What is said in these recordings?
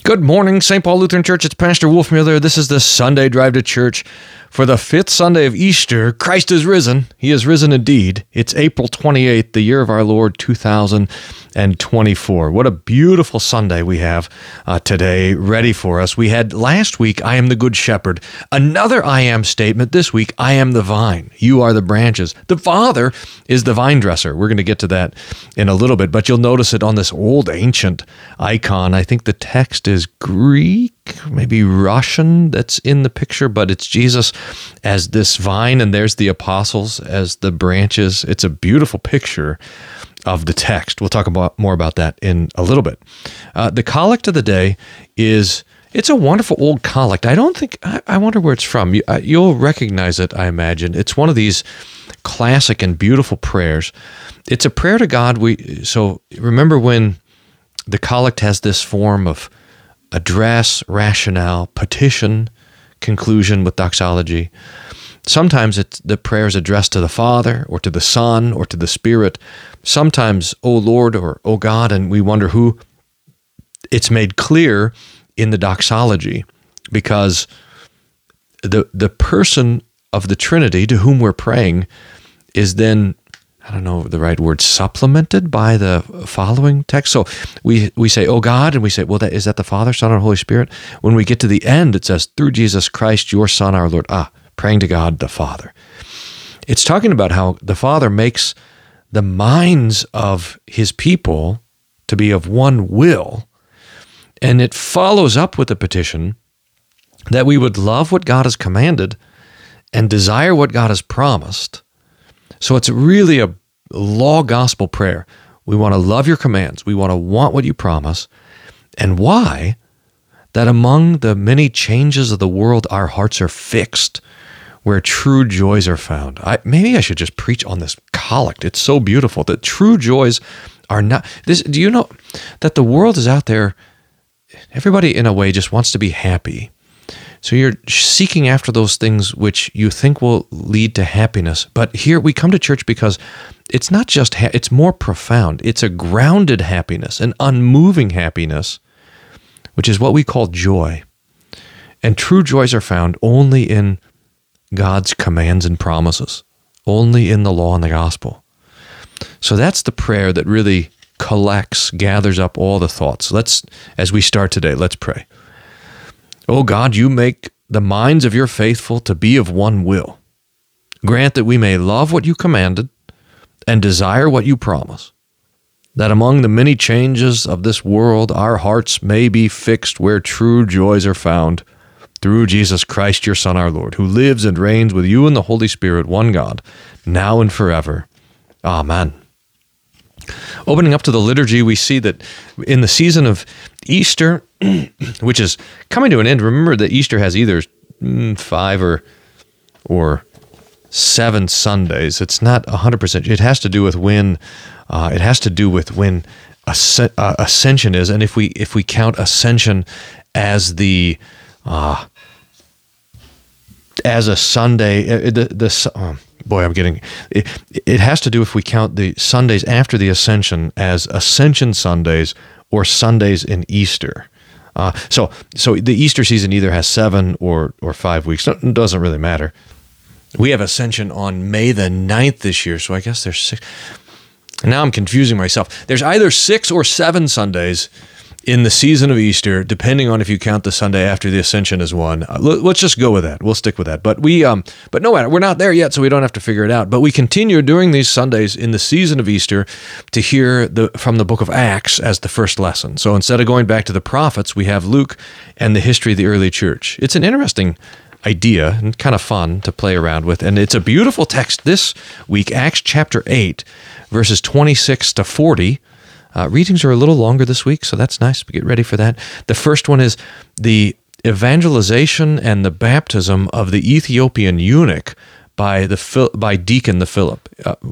Good morning, St. Paul Lutheran Church. It's Pastor Wolfmueller. This is the Sunday Drive to Church for the fifth Sunday of Easter. Christ is risen. He is risen indeed. It's April 28th, the year of our Lord, 2024. What a beautiful Sunday we have today ready for us. We had last week, I am the Good Shepherd. Another I am statement this week, I am the vine. You are the branches. The Father is the vine dresser. We're going to get to that in a little bit, but you'll notice it on this old ancient icon. I think the text is Greek, maybe Russian that's in the picture, but it's Jesus as this vine, and there's the apostles as the branches. It's a beautiful picture of the text. We'll talk more about that in a little bit. The collect of the day it's a wonderful old collect. I wonder where it's from. You'll recognize it, I imagine. It's one of these classic and beautiful prayers. It's a prayer to God. So remember when the collect has this form of address, rationale, petition, conclusion with doxology. Sometimes the prayer is addressed to the Father or to the Son or to the Spirit. Sometimes, O Lord or O God, and we wonder who. It's made clear in the doxology because the person of the Trinity to whom we're praying is then, I don't know the right word, supplemented by the following text. So we say, "Oh God," and we say, well, is that the Father, Son, and Holy Spirit? When we get to the end, it says, "Through Jesus Christ, your Son, our Lord." Praying to God the Father. It's talking about how the Father makes the minds of his people to be of one will, and it follows up with a petition that we would love what God has commanded and desire what God has promised. So it's really a law gospel prayer. We want to love your commands. We want to want what you promise. And why? That among the many changes of the world, our hearts are fixed where true joys are found. Maybe I should just preach on this collect. It's so beautiful that true joys are not this. Do you know that the world is out there? Everybody in a way just wants to be happy. So you're seeking after those things which you think will lead to happiness. But here we come to church because it's not just, it's more profound. It's a grounded happiness, an unmoving happiness, which is what we call joy. And true joys are found only in God's commands and promises, only in the law and the gospel. So that's the prayer that really gathers up all the thoughts. As we start today, let's pray. O God, you make the minds of your faithful to be of one will. Grant that we may love what you commanded and desire what you promise, that among the many changes of this world, our hearts may be fixed where true joys are found, through Jesus Christ, your Son, our Lord, who lives and reigns with you and the Holy Spirit, one God, now and forever. Amen. Opening up to the liturgy, we see that in the season of Easter, which is coming to an end, remember that Easter has either 5 or 7 Sundays. It's not 100%. It has to do with when Ascension is, and if we count Ascension as as a Sunday, it has to do if we count the Sundays after the Ascension as Ascension Sundays or Sundays in Easter. So the Easter season either has 7 or 5 weeks. It doesn't really matter. We have Ascension on May the 9th this year, so I guess there's 6. Now I'm confusing myself. There's either 6 or 7 Sundays in the season of Easter, depending on if you count the Sunday after the Ascension as one. Let's just go with that. We'll stick with that. But no matter, we're not there yet, so we don't have to figure it out. But we continue during these Sundays in the season of Easter to hear from the book of Acts as the first lesson. So instead of going back to the prophets, we have Luke and the history of the early church. It's an interesting idea and kind of fun to play around with. And it's a beautiful text this week, Acts chapter 8, verses 26 to 40. Readings are a little longer this week, so that's nice. Get ready for that. The first one is the evangelization and the baptism of the Ethiopian eunuch by Deacon the Philip.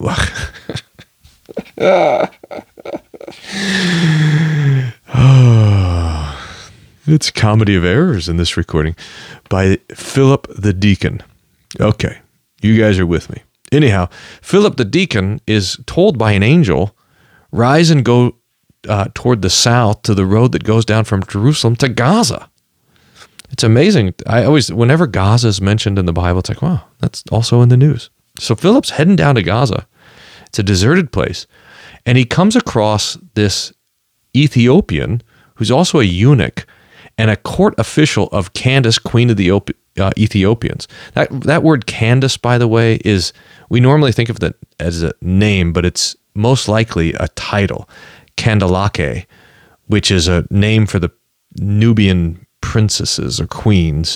It's comedy of errors in this recording by Philip the Deacon. Okay, you guys are with me. Anyhow, Philip the Deacon is told by an angel, "Rise and go toward the south to the road that goes down from Jerusalem to Gaza. It's amazing. Whenever Gaza is mentioned in the Bible, it's like, wow, that's also in the news. So Philip's heading down to Gaza. It's a deserted place. And he comes across this Ethiopian who's also a eunuch and a court official of Candace, queen of the Ethiopians. That word Candace, by the way, we normally think of it as a name, but it's most likely a title, Kandalake, which is a name for the Nubian princesses or queens.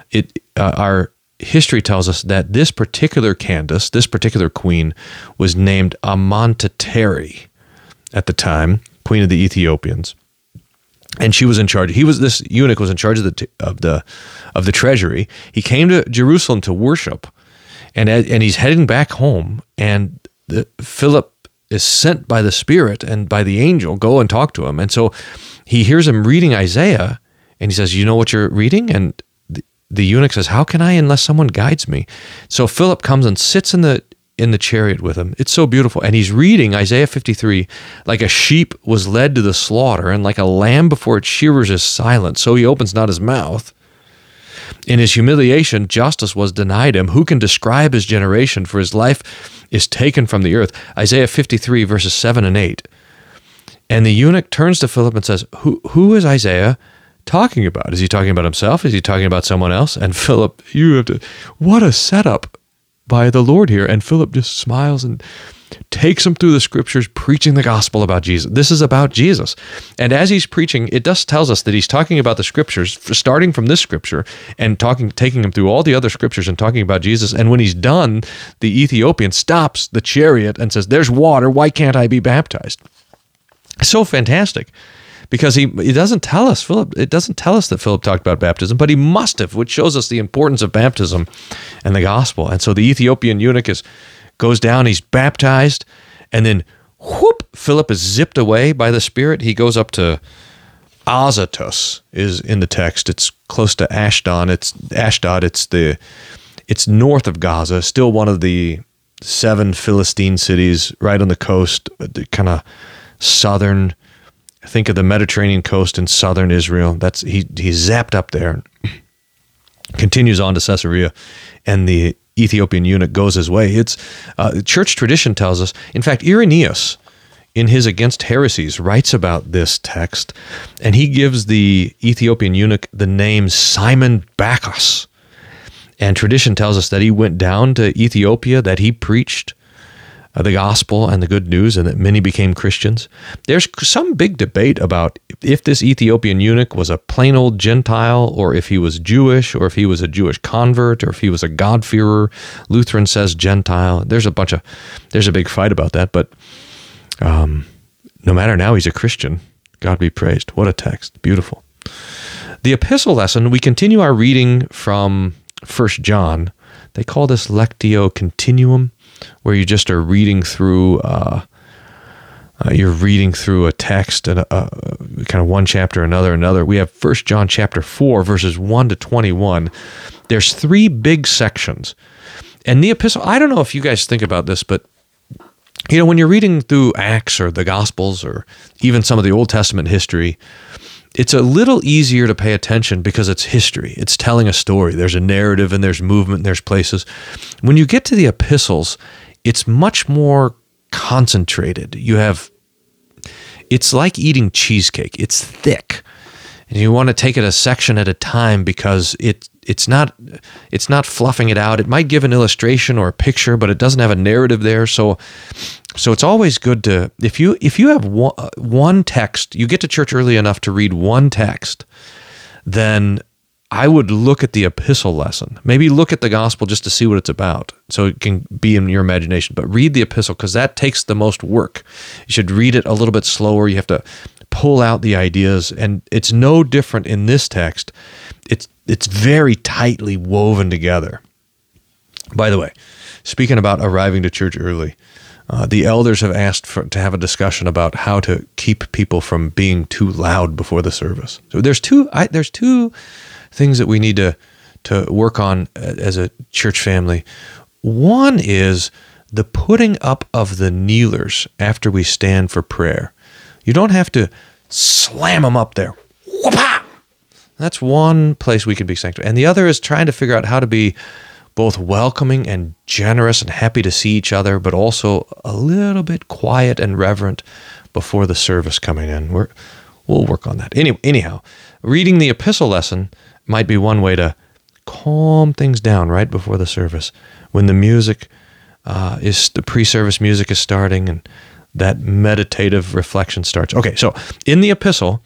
Our history tells us that this particular Candace, this particular queen, was named Amonteteri at the time, queen of the Ethiopians, and she was in charge. This eunuch was in charge of the treasury. He came to Jerusalem to worship, and he's heading back home. And Philip is sent by the Spirit and by the angel, go and talk to him. And so he hears him reading Isaiah, and he says, "You know what you're reading?" And the eunuch says, "How can I unless someone guides me?" So Philip comes and sits in the chariot with him. It's so beautiful. And he's reading Isaiah 53, like a sheep was led to the slaughter, and like a lamb before its shearers is silent, so he opens not his mouth. In his humiliation, justice was denied him. Who can describe his generation? For his life is taken from the earth. Isaiah 53, verses 7 and 8. And the eunuch turns to Philip and says, Who is Isaiah talking about? Is he talking about himself? Is he talking about someone else? And Philip, what a setup by the Lord here. And Philip just smiles and takes him through the scriptures, preaching the gospel about Jesus. This is about Jesus. And as he's preaching, it just tells us that he's talking about the scriptures, starting from this scripture and taking him through all the other scriptures and talking about Jesus. And when he's done, the Ethiopian stops the chariot and says, "There's water. Why can't I be baptized?" So fantastic. Because he doesn't tell us, it doesn't tell us that Philip talked about baptism, but he must have, which shows us the importance of baptism and the gospel. And so the Ethiopian eunuch goes down, he's baptized, and then whoop, Philip is zipped away by the Spirit. He goes up to Azotus, is in the text. It's close to Ashdod. It's north of Gaza, still one of the 7 Philistine cities right on the coast, kind of southern. Think of the Mediterranean coast in southern Israel. He's zapped up there, continues on to Caesarea, and the Ethiopian eunuch goes his way. It's church tradition tells us. In fact, Irenaeus, in his Against Heresies, writes about this text, and he gives the Ethiopian eunuch the name Simon Bacchus. And tradition tells us that he went down to Ethiopia, that he preached the gospel and the good news, and that many became Christians. There's some big debate about if this Ethiopian eunuch was a plain old Gentile, or if he was Jewish, or if he was a Jewish convert, or if he was a God-fearer. Lutheran says Gentile. There's a big fight about that, but no matter, now he's a Christian. God be praised. What a text. Beautiful. The epistle lesson, we continue our reading from 1 John. They call this Lectio Continuum, where you just are reading through a text and kind of one chapter, another. We have 1 John chapter 4, verses 1 to 21. There's 3 big sections. And the epistle, I don't know if you guys think about this, but when you're reading through Acts or the Gospels or even some of the Old Testament history, it's a little easier to pay attention because it's history. It's telling a story. There's a narrative and there's movement and there's places. When you get to the epistles, it's much more concentrated. It's like eating cheesecake. It's thick. And you want to take it a section at a time because it's not fluffing it out. It might give an illustration or a picture, but it doesn't have a narrative there. So it's always good to, if you have one text, you get to church early enough to read one text, then I would look at the epistle lesson. Maybe look at the gospel just to see what it's about, so it can be in your imagination. But read the epistle, because that takes the most work. You should read it a little bit slower. You have to pull out the ideas, and it's no different in this text. It's very tightly woven together. By the way, speaking about arriving to church early, the elders have asked to have a discussion about how to keep people from being too loud before the service. So there's two things that we need to work on as a church family. One is the putting up of the kneelers after we stand for prayer. You don't have to slam them up there. Whoop-ah! That's one place we can be sanctified. And the other is trying to figure out how to be both welcoming and generous and happy to see each other, but also a little bit quiet and reverent before the service coming in. We'll work on that. Anyhow, reading the epistle lesson might be one way to calm things down right before the service, when the music the pre-service music is starting and that meditative reflection starts. Okay, so in the epistle,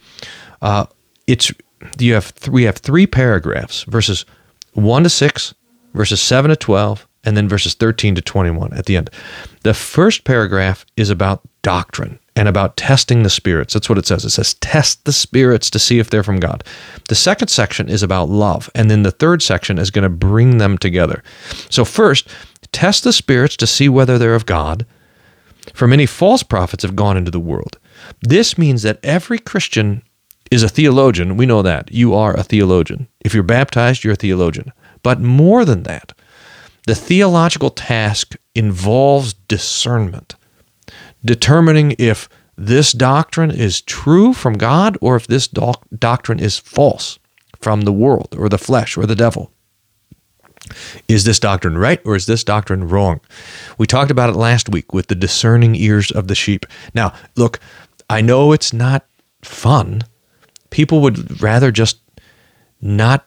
we have 3 paragraphs, verses 1 to 6, verses 7 to 12, and then verses 13 to 21 at the end. The first paragraph is about doctrine and about testing the spirits. That's what it says. It says, test the spirits to see if they're from God. The second section is about love, and then the third section is going to bring them together. So first, test the spirits to see whether they're of God, for many false prophets have gone into the world. This means that every Christian is a theologian. We know that. You are a theologian. If you're baptized, you're a theologian. But more than that, the theological task involves discernment, determining if this doctrine is true from God or if this doctrine is false from the world or the flesh or the devil. Is this doctrine right or is this doctrine wrong? We talked about it last week with the discerning ears of the sheep. Now, look, I know it's not fun. People would rather just not.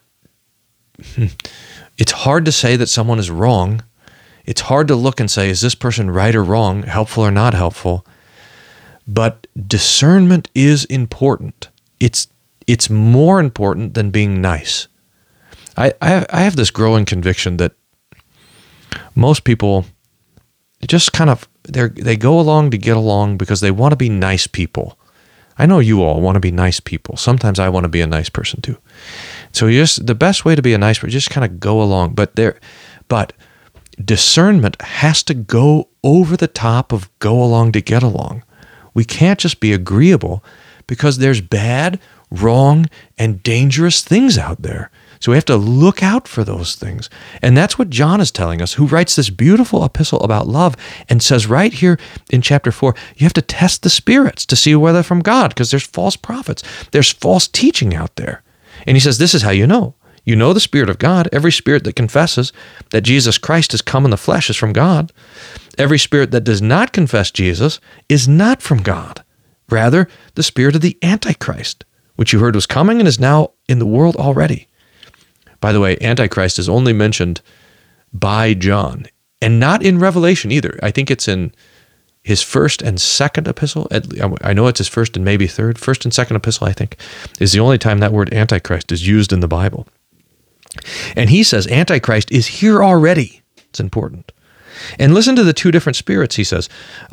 It's hard to say that someone is wrong. It's hard to look and say, is this person right or wrong, helpful or not helpful? But discernment is important. It's more important than being nice. I have this growing conviction that most people just kind of, they go along to get along because they want to be nice people. I know you all want to be nice people. Sometimes I want to be a nice person too. So the best way to be a nice person, just kind of go along. But discernment has to go over the top of go along to get along. We can't just be agreeable because there's bad, wrong, and dangerous things out there. So we have to look out for those things. And that's what John is telling us, who writes this beautiful epistle about love and says right here in chapter 4, you have to test the spirits to see whether from God, because there's false prophets. There's false teaching out there. And he says, this is how you know. You know the Spirit of God. Every spirit that confesses that Jesus Christ has come in the flesh is from God. Every spirit that does not confess Jesus is not from God. Rather, the spirit of the Antichrist, which you heard was coming and is now in the world already. By the way, Antichrist is only mentioned by John, and not in Revelation either. I think it's in his first and second epistle. I know it's his first and maybe third. First and second epistle, I think, is the only time that word Antichrist is used in the Bible. And he says Antichrist is here already. It's important. And listen to the 2 different spirits, he says.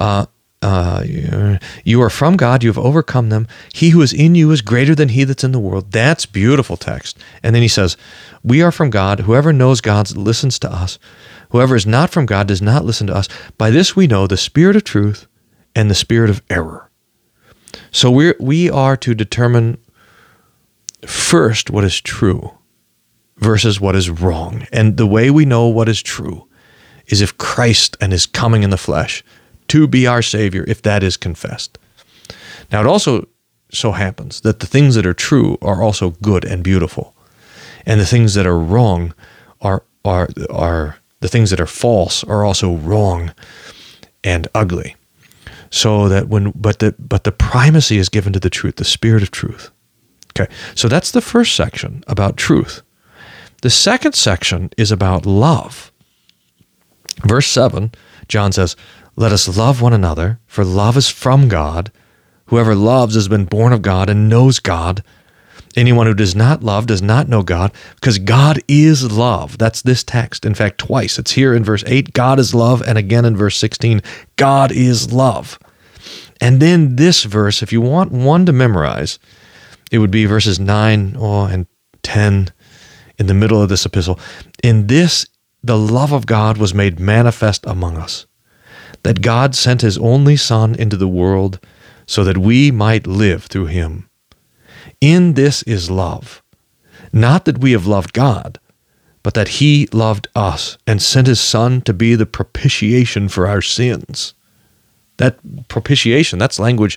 You are from God, you have overcome them. He who is in you is greater than he that's in the world. That's beautiful text. And then he says, we are from God. Whoever knows God listens to us. Whoever is not from God does not listen to us. By this we know the spirit of truth and the spirit of error. So we are to determine first what is true versus what is wrong. And the way we know what is true is if Christ and his coming in the flesh to be our Savior, if that is confessed. Now, it also so happens that the things that are true are also good and beautiful, and the things that are wrong are the things that are false are also wrong and ugly. So that but the primacy is given to the truth, the Spirit of truth. Okay, so that's the first section about truth. The second section is about love. Verse 7, John says, let us love one another, for love is from God. Whoever loves has been born of God and knows God. Anyone who does not love does not know God, because God is love. That's this text. In fact, twice. It's here in verse 8, God is love, and again in verse 16, God is love. And then this verse, if you want one to memorize, it would be verses 9 and 10 in the middle of this epistle. In this, the love of God was made manifest among us, that God sent his only Son into the world so that we might live through him. In this is love, not that we have loved God, but that he loved us and sent his Son to be the propitiation for our sins. That propitiation, that's language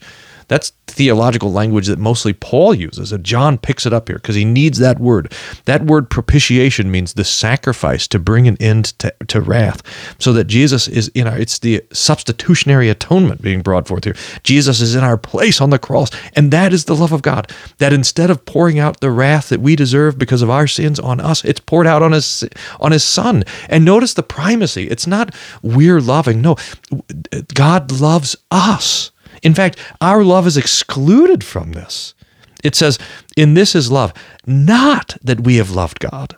That's theological language that mostly Paul uses, and John picks it up here because he needs that word. That word propitiation means the sacrifice to bring an end to wrath, so that Jesus is in our, it's the substitutionary atonement being brought forth here. Jesus is in our place on the cross, and that is the love of God, that instead of pouring out the wrath that we deserve because of our sins on us, it's poured out on his Son. And notice the primacy. It's not we're loving. No, God loves us. In fact, our love is excluded from this. It says, in this is love, not that we have loved God.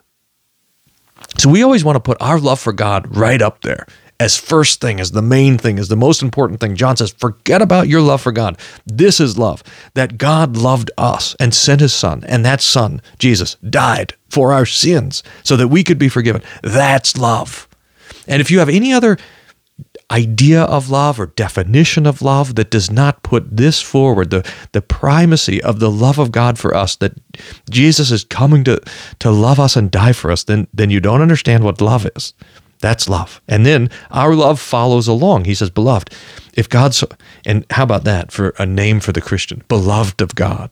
So we always want to put our love for God right up there as first thing, as the main thing, as the most important thing. John says, forget about your love for God. This is love, that God loved us and sent his Son, and that Son, Jesus, died for our sins so that we could be forgiven. That's love. And if you have any other idea of love or definition of love that does not put this forward, the primacy of the love of God for us, that Jesus is coming to love us and die for us, then you don't understand what love is. That's love. And then our love follows along. He says, beloved, if God so, and how about that for a name for the Christian? Beloved of God.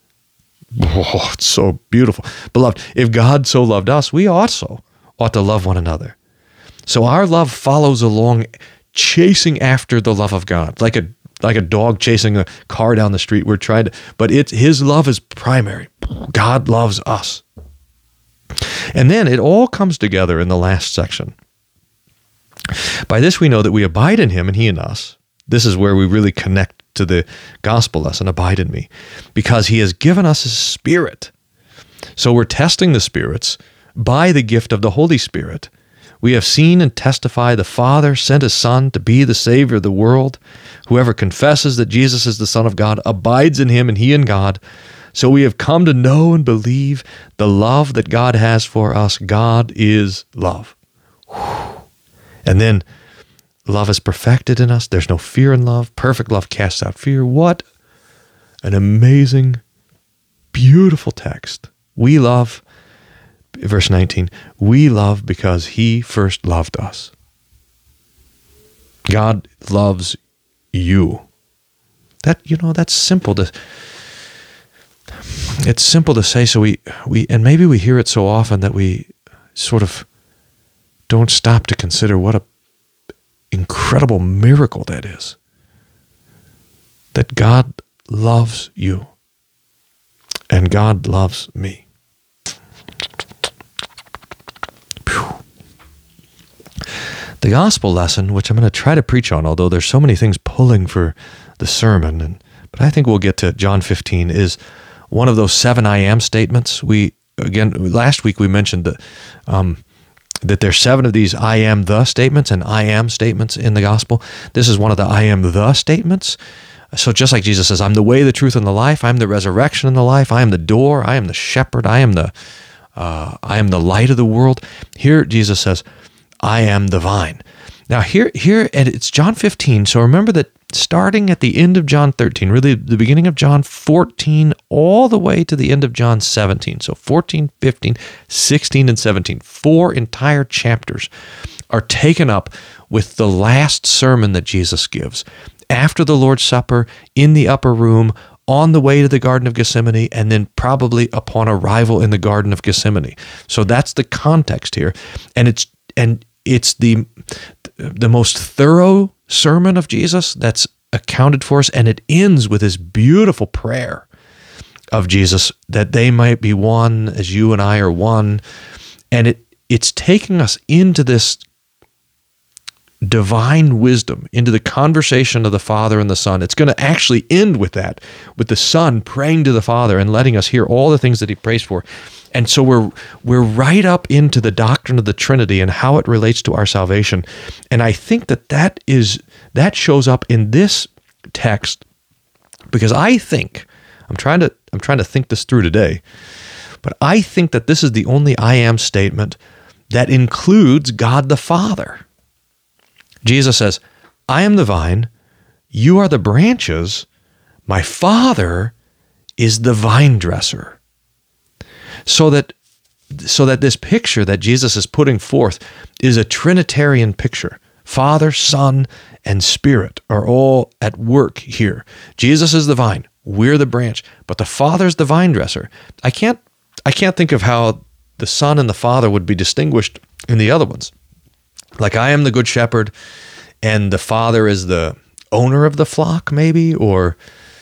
Oh, it's so beautiful. Beloved, if God so loved us, we also ought to love one another. So our love follows along, chasing after the love of God, like a dog chasing a car down the street. We're trying to, but his love is primary. God loves us. And then it all comes together in the last section. By this we know that we abide in him and he in us. This is where we really connect to the gospel lesson, abide in me, because he has given us his Spirit. So we're testing the spirits by the gift of the Holy Spirit. We have seen and testify the Father sent his Son to be the Savior of the world. Whoever confesses that Jesus is the Son of God abides in him and he in God. So we have come to know and believe the love that God has for us. God is love. And then love is perfected in us. There's no fear in love. Perfect love casts out fear. What an amazing, beautiful text. We love, verse 19, we love because he first loved us. God loves you. That's simple to, it's simple to say, so we and maybe we hear it so often that we sort of don't stop to consider what a incredible miracle that is. That God loves you and God loves me. Phew. The gospel lesson, which I'm going to try to preach on, although there's so many things pulling for the sermon, but I think we'll get to John 15, is one of those 7 I am statements. Last week we mentioned that there's 7 of these I am the statements and I am statements in the gospel. This is one of the I am the statements. So just like Jesus says, I'm the way, the truth, and the life. I'm the resurrection and the life. I am the door. I am the shepherd. I am the light of the world. Here Jesus says, I am the vine. Now here, and it's John 15. So remember that starting at the end of John 13, really the beginning of John 14, all the way to the end of John 17. So 14, 15, 16, and 17, 4 entire chapters are taken up with the last sermon that Jesus gives after the Lord's Supper, in the upper room, on the way to the Garden of Gethsemane, and then probably upon arrival in the Garden of Gethsemane. So that's the context here. And it's the most thorough sermon of Jesus that's accounted for us, and it ends with this beautiful prayer of Jesus that they might be one as you and I are one. And it's taking us into this divine wisdom, into the conversation of the Father and the Son. It's going to actually end with that, with the Son praying to the Father and letting us hear all the things that he prays for. And so we're right up into the doctrine of the Trinity and how it relates to our salvation. And I think that shows up in this text, because I think I'm trying to think this through today, but I think that this is the only I am statement that includes God the Father. Jesus says, I am the vine, you are the branches, my Father is the vine dresser. So that this picture that Jesus is putting forth is a Trinitarian picture. Father, Son, and Spirit are all at work here. Jesus is the vine. We're the branch, but the Father's the vine dresser. I can't think of how the Son and the Father would be distinguished in the other ones. Like I am the good shepherd, and the Father is the owner of the flock, maybe, or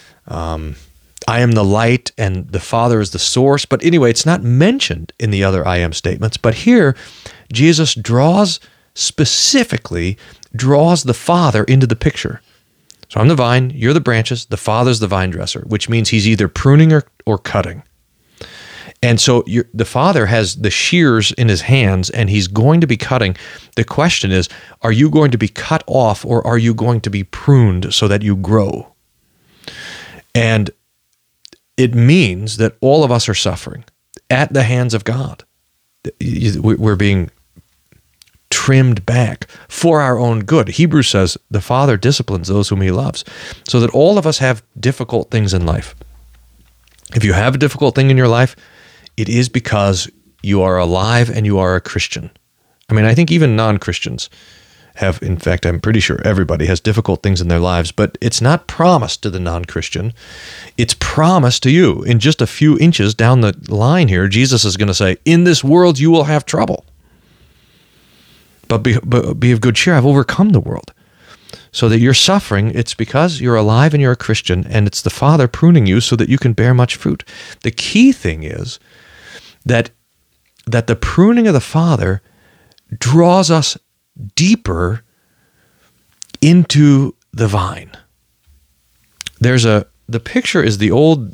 I am the light, and the Father is the source. But anyway, it's not mentioned in the other I am statements. But here, Jesus specifically draws the Father into the picture. So I'm the vine, you're the branches, the Father's the vine dresser, which means he's either pruning or cutting. And so the Father has the shears in his hands, and he's going to be cutting. The question is, are you going to be cut off, or are you going to be pruned so that you grow? And it means that all of us are suffering at the hands of God. We're being trimmed back for our own good. Hebrews says the Father disciplines those whom he loves, so that all of us have difficult things in life. If you have a difficult thing in your life, it is because you are alive and you are a Christian. I mean, I think even non-Christians have, in fact, I'm pretty sure everybody has difficult things in their lives, but it's not promised to the non-Christian. It's promised to you. In just a few inches down the line here, Jesus is going to say, in this world you will have trouble. But be of good cheer, I've overcome the world. So that you're suffering, it's because you're alive and you're a Christian, and it's the Father pruning you so that you can bear much fruit. The key thing is that the pruning of the Father draws us deeper into the vine. The picture is the old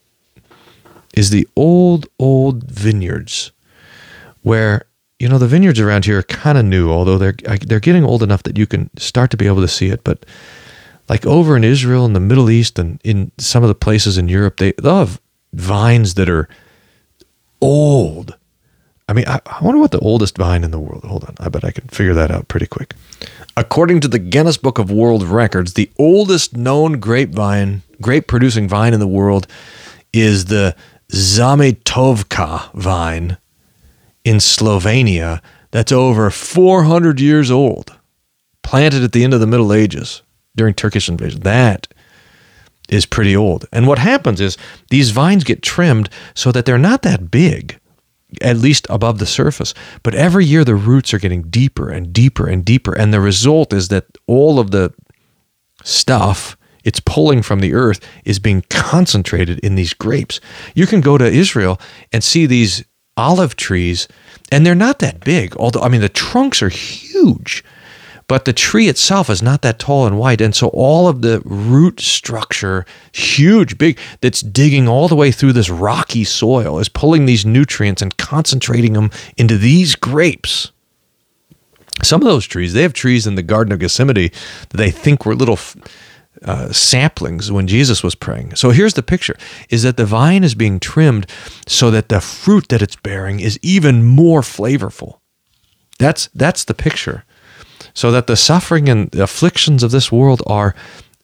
vineyards, where, you know, the vineyards around here are kind of new, although they're getting old enough that you can start to be able to see it. But like over in Israel and the Middle East and in some of the places in Europe, they'll have vines that are old. I mean, I wonder what the oldest vine in the world. Hold on, I bet I can figure that out pretty quick. According to the Guinness Book of World Records, the oldest known grape-producing vine in the world is the Zametovka vine in Slovenia. That's over 400 years old, planted at the end of the Middle Ages during Turkish invasion. That is pretty old. And what happens is these vines get trimmed so that they're not that big, at least above the surface. But every year the roots are getting deeper and deeper and deeper. And the result is that all of the stuff it's pulling from the earth is being concentrated in these grapes. You can go to Israel and see these olive trees, and they're not that big. Although, I mean, the trunks are huge, but the tree itself is not that tall and wide. And so all of the root structure, huge, big, that's digging all the way through this rocky soil, is pulling these nutrients and concentrating them into these grapes. Some of those trees, they have trees in the Garden of Gethsemane that they think were little saplings when Jesus was praying. So here's the picture, is that the vine is being trimmed so that the fruit that it's bearing is even more flavorful. That's the picture. So that the suffering and the afflictions of this world are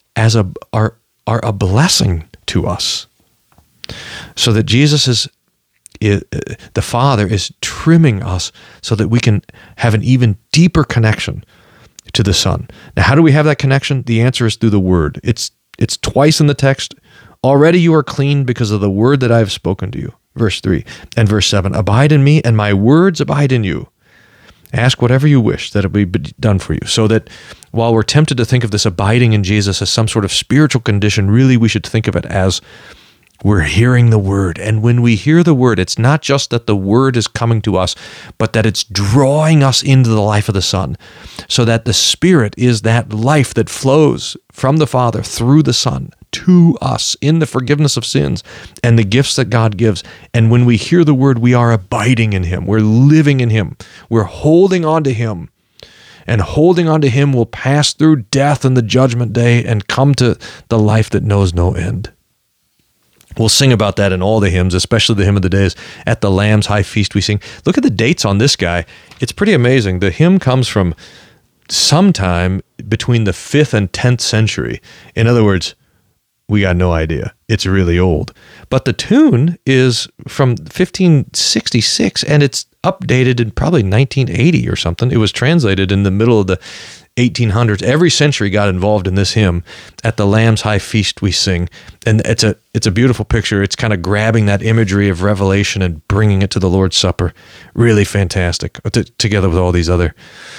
a blessing to us. So that Jesus the Father is trimming us so that we can have an even deeper connection to the Son. Now, how do we have that connection? The answer is through the Word. It's twice in the text. Already you are clean because of the word that I have spoken to you. Verse 3 and verse 7. Abide in me, and my words abide in you. Ask whatever you wish, that it will be done for you. So that while we're tempted to think of this abiding in Jesus as some sort of spiritual condition, really we should think of it as we're hearing the word. And when we hear the word, it's not just that the word is coming to us, but that it's drawing us into the life of the Son. So that the Spirit is that life that flows from the Father through the Son to us in the forgiveness of sins and the gifts that God gives. And when we hear the word, we are abiding in him. We're living in him. We're holding on to him. And holding on to him will pass through death and the judgment day and come to the life that knows no end. We'll sing about that in all the hymns, especially the hymn of the days. At the Lamb's High Feast we sing. Look at the dates on this guy. It's pretty amazing. The hymn comes from sometime between the 5th and 10th century. In other words, we got no idea. It's really old. But the tune is from 1566, and it's updated in probably 1980 or something. It was translated in the middle of the 1800s. Every century got involved in this hymn. At the Lamb's High Feast we sing. And it's a beautiful picture. It's kind of grabbing that imagery of Revelation and bringing it to the Lord's Supper. Really fantastic, together with all these other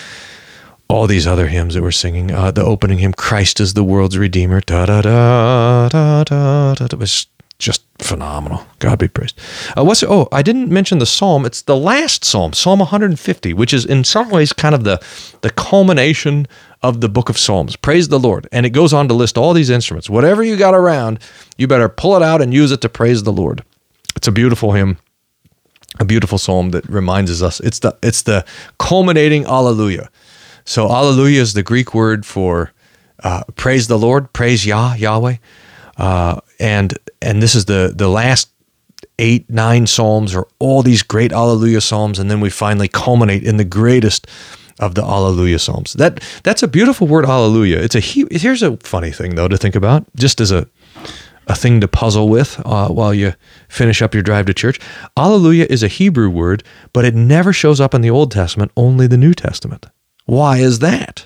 hymns that we're singing. The opening hymn, Christ is the world's Redeemer. Da da da da da da. It was just phenomenal. God be praised. I didn't mention the psalm. It's the last psalm, Psalm 150, which is in some ways kind of the culmination of the book of Psalms. Praise the Lord. And it goes on to list all these instruments. Whatever you got around, you better pull it out and use it to praise the Lord. It's a beautiful hymn, a beautiful psalm that reminds us. It's the culminating Alleluia. So Alleluia is the Greek word for praise the Lord, praise Yahweh. And this is the last 8-9 psalms are all these great Alleluia psalms, and then we finally culminate in the greatest of the Alleluia psalms. That's a beautiful word, Alleluia. Here's a funny thing though to think about, just as a thing to puzzle with while you finish up your drive to church. Alleluia is a Hebrew word, but it never shows up in the Old Testament, only the New Testament. Why is that?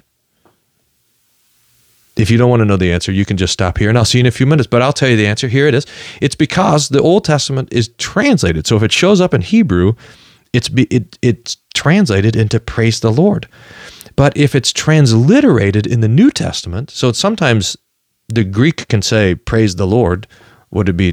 If you don't want to know the answer, you can just stop here, and I'll see you in a few minutes, but I'll tell you the answer. Here it is. It's because the Old Testament is translated. So if it shows up in Hebrew, it's translated into praise the Lord. But if it's transliterated in the New Testament, so sometimes the Greek can say praise the Lord. Would it be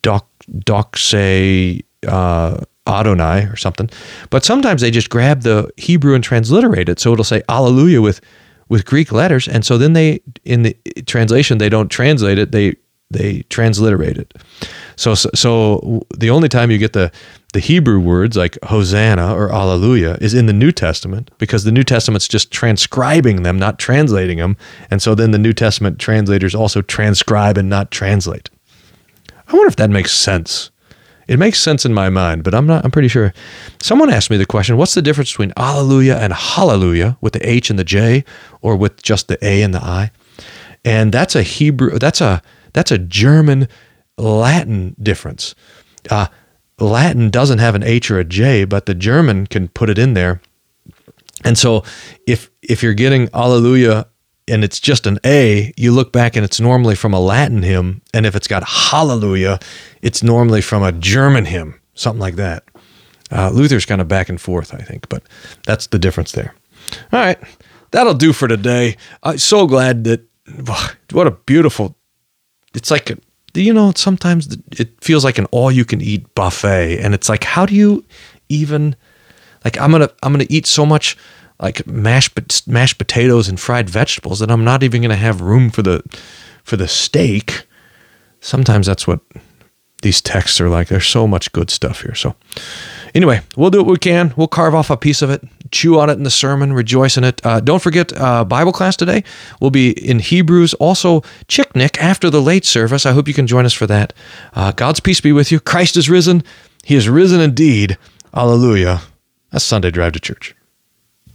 doxe Adonai or something? But sometimes they just grab the Hebrew and transliterate it. So it'll say Alleluia with Greek letters, and so then they, in the translation, they don't translate it, they transliterate it. So the only time you get the Hebrew words like Hosanna or Alleluia is in the New Testament, because the New Testament's just transcribing them, not translating them, and so then the New Testament translators also transcribe and not translate. I wonder if that makes sense. It makes sense in my mind, but I'm pretty sure. Someone asked me the question, what's the difference between Alleluia and Hallelujah, with the H and the J, or with just the A and the I? And that's a German Latin difference. Latin doesn't have an H or a J, but the German can put it in there. And so if you're getting Alleluia and it's just an A, you look back and it's normally from a Latin hymn. And if it's got Hallelujah, it's normally from a German hymn, something like that. Luther's kind of back and forth, I think, but that's the difference there. All right, that'll do for today. I'm so glad that, what a beautiful, it's like, sometimes it feels like an all-you-can-eat buffet. And it's like, how do you even, like, I'm gonna eat so much like mashed potatoes and fried vegetables that I'm not even going to have room for the steak. Sometimes that's what these texts are like. There's so much good stuff here. So anyway, we'll do what we can. We'll carve off a piece of it, chew on it in the sermon, rejoice in it. Don't forget Bible class today. We'll be in Hebrews, also Chicknick after the late service. I hope you can join us for that. God's peace be with you. Christ is risen. He is risen indeed. Alleluia. That's Sunday Drive to Church.